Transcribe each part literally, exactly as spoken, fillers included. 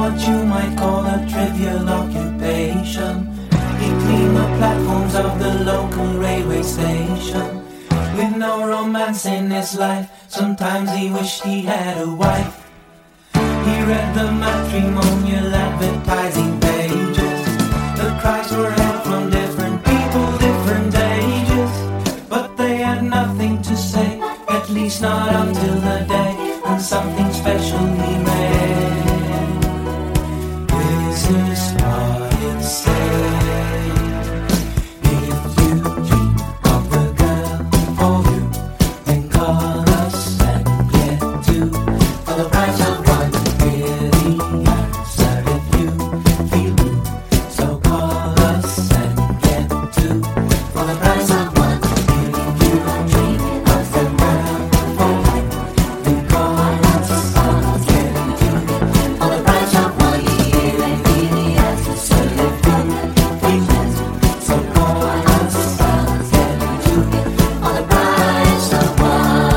what you might call a trivial occupation. He cleaned the platforms of the local railway station. With no romance in his life, sometimes he wished he had a wife. He read the matrimonial advertising pages. The cries were held from different people, different ages. But they had nothing to say, at least not until the day when something special he made. This is what it said. If you dream of the girl for you, then call us and get two for the price of one. Hear the answer if you feel blue. So call us and get two for the price of one. If you dream of the girl for you, then call us and get two for the price of one. Hear the answer if you feel blue. So call us and get two for the price of one.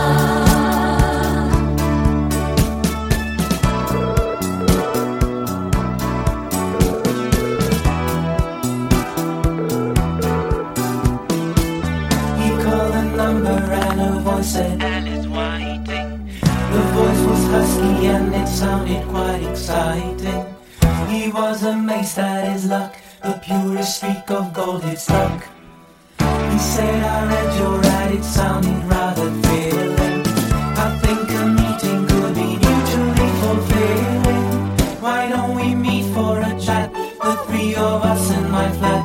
He called the number and a voice said, Alice Whiting. The voice was husky and it sounded quite exciting. He was amazed at his luck, the purest streak of gold he'd struck. He said, I read your ad, it sounded rather thrilling. I think a meeting could be mutually fulfilling. Why don't we meet for a chat, the three of us in my flat?